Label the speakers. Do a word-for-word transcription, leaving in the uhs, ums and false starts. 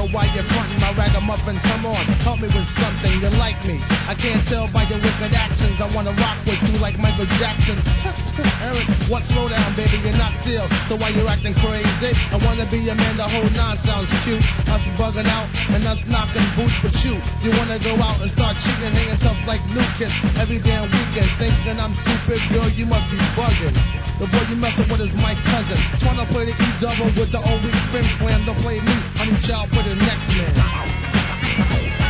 Speaker 1: know why you're frontin' my ragamuffin. Come on, help me with something. You like me? I can't tell by your wicked actions. I wanna rock with you like Michael Jackson. Eric, what? Slow down, baby, you're not still. So why you acting crazy? I wanna be your man, the whole nine sounds cute. Us bugging out and us knocking boots with you. You wanna go out and start cheating, hanging tough like Lucas every damn weekend. Thinking I'm stupid, girl, you must be bugging. The boy you messing with is my cousin. Tryna play the E-double with the old weak spin slam. Don't play me, honey child, for the next man.